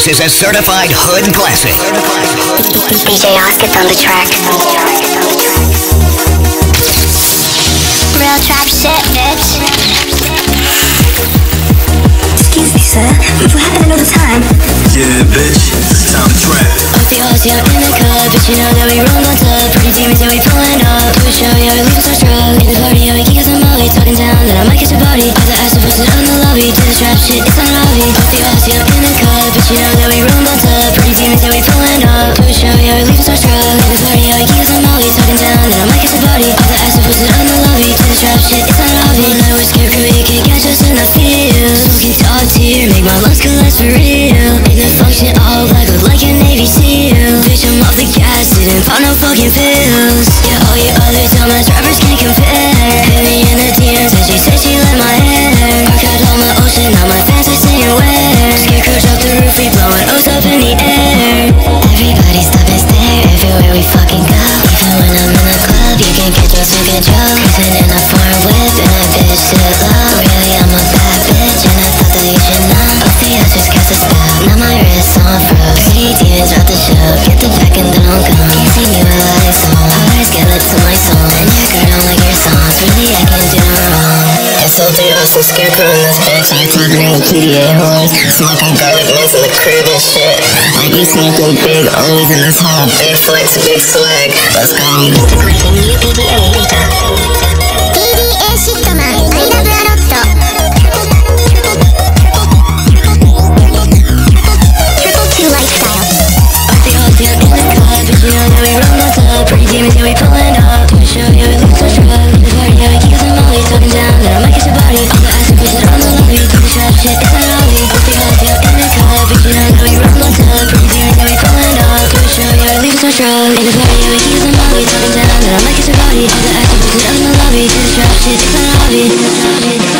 This is a certified hood classic. DJ Oscar on the track. Real trap shit, bitch. Excuse me, sir. We're having another time. Yeah, bitch. It's time to trap. Off the horse, yeah, in the club. But you know that we roll on top. Pretty demons, yeah, we pulling up. Do a show, yeah, we leave us our drug. In the party, yeah, we kick us some molly. Talking down, then I might catch a body. Got the ass to push it on the lobby. Do the trap shit, it's on the lobby. Off the horse, yeah, in the club. But you know that we roll on top. Pretty demons, yeah, we pulling up. Do a show, yeah, we leave us our drug. In the party, yeah, we kick us some molly. Talking down, then I might catch a body. Got the ass to push it on the lobby. Do the trap shit, it's on the lobby. All night we're scarecrow, you can catch us in the field. Smoking top tier, make my lungs collapse for real. In the function, all black, look like a Navy SEAL. Bitch, I'm off the gas, didn't pop no fucking pills. Yeah, all you other dumbass rappers can't compare. Hit me in the DMs and she said she let my hair. Rock out all my ocean, now my fans are saying where. Scarecrow drop the roof, we blowing O's up in the air. Everybody stop and stare, everywhere we fucking go. Even when I'm in the club, you can get drugs with good joke. Cruising in a foreign whip and that bitch to the low. Really, I'm a bad bitch and I thought that you should know. Off the edge, just cast a spell, now my wrist on froze. Pretty demons rock the show, get the back and then I'll go. Can't see me without it, so always get lit to my soul. And your girl don't like your songs, really I can't do no wrong. SLDOs and Scarecrow in this bitch, I talking in PDA horns. Smoking garlic mints in the crib and shit. I be smoking big O's in this hole, big flex, big swag. Let's go. PDA シットマン、アイラブアロット。Triple 2 lifestyle. Off the horse, yeah, in the club. But you know that we roll on top. Pretty demons, yeah, we pulling up. Do a show, yeah, we leave us our drug. In the party, yeah, we kick us some molly. Talking down, then I might catch a body. All the ass and push it on the lobby. Do the trap shit, it's on the lobby. Off the horse, yeah, in the club. But you know that we roll on top. Pretty demons, yeah, we pulling up. Do a show, yeah, we leave us our drug. In the party, yeah, we kick us some molly. Talking down, then I might catch a body. All the ass and push it on the lobby. Do the trap shit, it's on the lobby.